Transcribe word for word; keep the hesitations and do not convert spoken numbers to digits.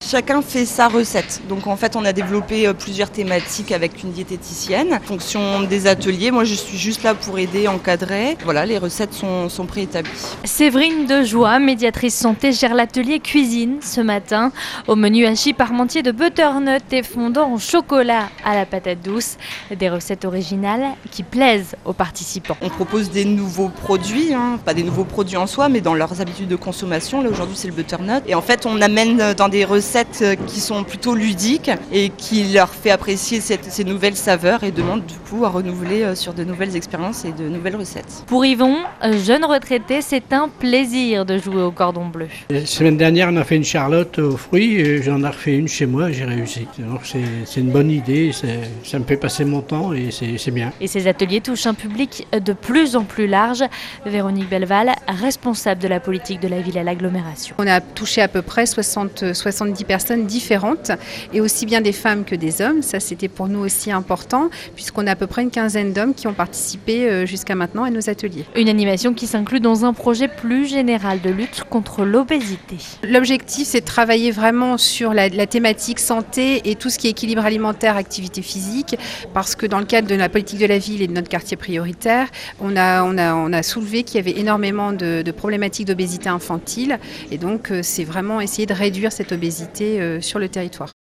Chacun fait sa recette. Donc en fait, on a développé plusieurs thématiques avec une diététicienne. En fonction des ateliers, moi je suis juste là pour aider, encadrer. Voilà, les recettes sont, sont préétablies. Séverine Dejoie, médiatrice santé, gère l'atelier cuisine ce matin. Au menu, hachis parmentier de butternut et fondant au chocolat à la patate douce. Des recettes originales qui plaisent aux participants. On propose des nouveaux produits, hein, pas des nouveaux produits en soi, mais dans leurs habitudes de consommation. Là aujourd'hui, c'est le butternut. Et en fait, on amène dans des recettes qui sont plutôt ludiques et qui leur fait apprécier cette, ces nouvelles saveurs et demandent du coup à renouveler sur de nouvelles expériences et de nouvelles recettes. Pour Yvon, jeune retraité, c'est un plaisir de jouer au cordon bleu. La semaine dernière, on a fait une charlotte aux fruits, j'en ai refait une chez moi, j'ai réussi. Donc c'est, c'est une bonne idée, c'est, ça me fait passer mon temps et c'est, c'est bien. Et ces ateliers touchent un public de plus en plus large. Véronique Belval, responsable de la politique de la ville à l'agglomération. On a touché à peu près soixante, soixante-dix personnes différentes et aussi bien des femmes que des hommes. Ça, c'était pour nous aussi important puisqu'on a à peu près une quinzaine d'hommes qui ont participé jusqu'à maintenant à nos ateliers. Une animation qui s'inclut dans un projet plus général de lutte contre l'obésité. L'objectif, c'est de travailler vraiment sur la, la thématique santé et tout ce qui est équilibre alimentaire, activité physique, parce que dans le cadre de la politique de la ville et de notre quartier prioritaire, on a, on a, on a soulevé qu'il y avait énormément de, de problématiques d'obésité infantile et donc c'est vraiment essayer de réduire cette obésité sur le territoire.